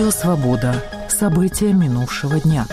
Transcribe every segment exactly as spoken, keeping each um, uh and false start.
Радио «Свобода». События минувшего дня.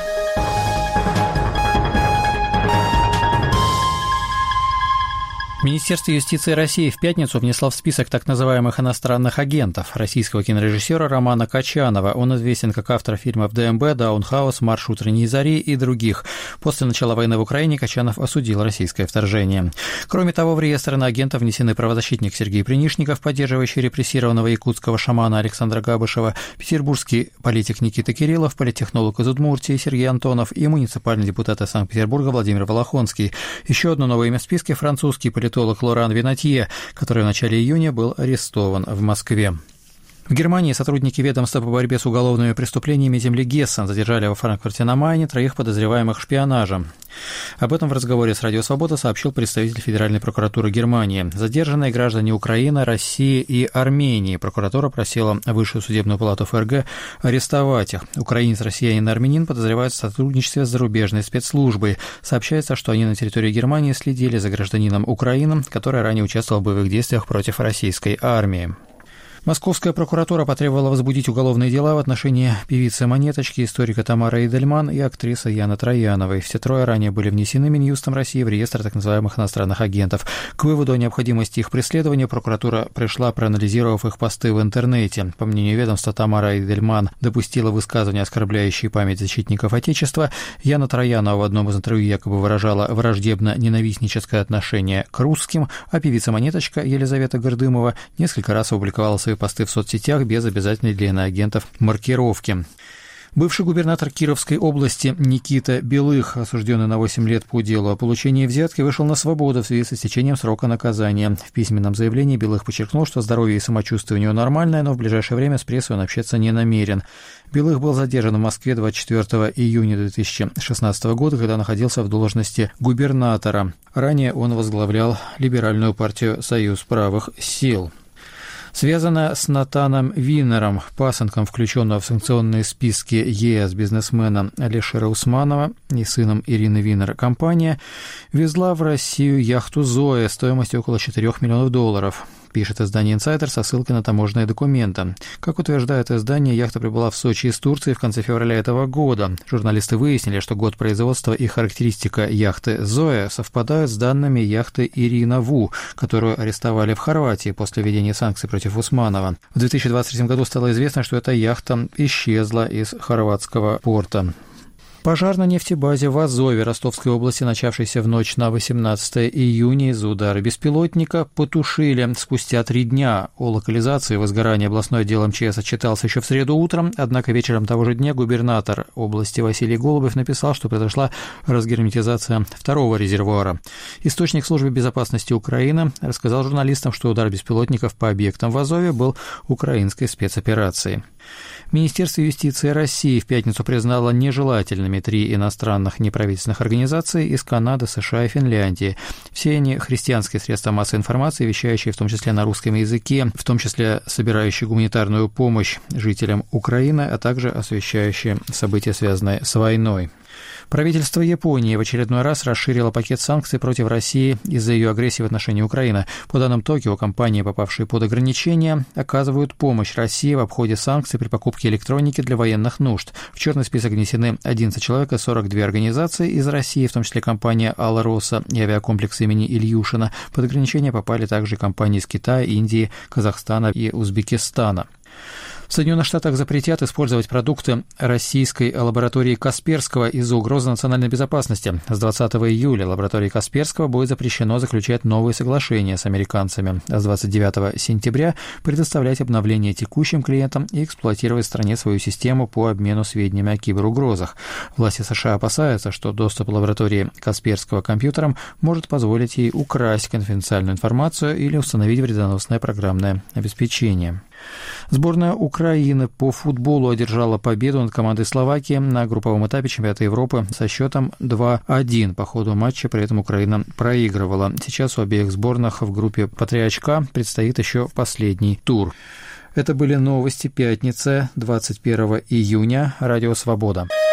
Министерство юстиции России в пятницу внесло в список так называемых иностранных агентов российского кинорежиссера Романа Качанова. Он известен как автор фильмов «ДМБ», «Даунхаус», «Марш утренней зари» и других. После начала войны в Украине Качанов осудил российское вторжение. Кроме того, в реестр иноагентов внесены правозащитник Сергей Принишников, поддерживающий репрессированного якутского шамана Александра Габышева, петербургский политик Никита Кириллов, политтехнолог из Удмуртии Сергей Антонов и муниципальный депутат из Санкт-Петербурга Владимир Волохонский. Еще одно новое имя в списке – французский политик Лоран Винатье, который в начале июня был арестован в Москве. В Германии сотрудники ведомства по борьбе с уголовными преступлениями земли Гессен задержали во Франкфурте на Майне троих подозреваемых в шпионаже. Об этом в разговоре с «Радио Свобода» сообщил представитель Федеральной прокуратуры Германии. Задержанные граждане Украины, России и Армении. Прокуратура просила Высшую судебную палату ФРГ арестовать их. Украинец, россиянин и армянин подозревают в сотрудничестве с зарубежной спецслужбой. Сообщается, что они на территории Германии следили за гражданином Украины, который ранее участвовал в боевых действиях против российской армии. Московская прокуратура потребовала возбудить уголовные дела в отношении певицы «Монеточки», историка Тамары Эйдельман и актрисы Яны Трояновой. Все трое ранее были внесены Минюстом России в реестр так называемых иностранных агентов. К выводу о необходимости их преследования прокуратура пришла, проанализировав их посты в интернете. По мнению ведомства, Тамара Эйдельман допустила высказывания, оскорбляющие память защитников Отечества. Яна Троянова в одном из интервью якобы выражала враждебно-ненавистническое отношение к русским, а певица «Монеточка» Елизавета Гордымова несколько раз опубликовала свои посты в соцсетях без обязательной для иноагентов маркировки. Бывший губернатор Кировской области Никита Белых, осужденный на восемь лет по делу о получении взятки, вышел на свободу в связи с истечением срока наказания. В письменном заявлении Белых подчеркнул, что здоровье и самочувствие у него нормальное, но в ближайшее время с прессой он общаться не намерен. Белых был задержан в Москве двадцать четвёртого июня две тысячи шестнадцатого года, когда находился в должности губернатора. Ранее он возглавлял либеральную партию «Союз правых сил». Связана с Натаном Виннером, пасынком, включенного в санкционные списки ЕС бизнесмена Алишера Усманова и сыном Ирины Виннер, компания везла в Россию яхту «Зоя» стоимостью около четырёх миллионов долларов. Пишет издание «Инсайдер» со ссылкой на таможенные документы. Как утверждает издание, яхта прибыла в Сочи из Турции в конце февраля этого года. Журналисты выяснили, что год производства и характеристика яхты «Зоя» совпадают с данными яхты «Ирина Ву», которую арестовали в Хорватии после введения санкций против Усманова. В две тысячи двадцать третьем году стало известно, что эта яхта исчезла из хорватского порта. Пожар на нефтебазе в Азове Ростовской области, начавшийся в ночь на восемнадцатое июня из-за удара беспилотника, потушили спустя три дня. О локализации возгорания областной отдел МЧС отчитался еще в среду утром, однако вечером того же дня губернатор области Василий Голубев написал, что произошла разгерметизация второго резервуара. Источник службы безопасности Украины рассказал журналистам, что удар беспилотников по объектам в Азове был украинской спецоперацией. Министерство юстиции России в пятницу признало нежелательными три иностранных неправительственных организации из Канады, США и Финляндии. Все они христианские средства массовой информации, вещающие в том числе на русском языке, в том числе собирающие гуманитарную помощь жителям Украины, а также освещающие события, связанные с войной. Правительство Японии в очередной раз расширило пакет санкций против России из-за ее агрессии в отношении Украины. По данным Токио, компании, попавшие под ограничения, оказывают помощь России в обходе санкций при покупке электроники для военных нужд. В черный список внесены одиннадцать человек и сорок две организации из России, в том числе компания «Алла Росса» и авиакомплекс имени Ильюшина. Под ограничения попали также компании из Китая, Индии, Казахстана и Узбекистана. В Соединенных Штатах запретят использовать продукты российской лаборатории Касперского из-за угрозы национальной безопасности. С двадцатого июля лаборатории Касперского будет запрещено заключать новые соглашения с американцами, а с двадцать девятого сентября предоставлять обновления текущим клиентам и эксплуатировать в стране свою систему по обмену сведениями о киберугрозах. Власти США опасаются, что доступ лаборатории Касперского к компьютерам может позволить ей украсть конфиденциальную информацию или установить вредоносное программное обеспечение. Сборная Украины по футболу одержала победу над командой Словакии на групповом этапе чемпионата Европы со счетом два один. По ходу матча при этом Украина проигрывала. Сейчас у обеих сборных в группе по три очка предстоит еще последний тур. Это были новости пятницы, двадцать первого июня. Радио «Свобода».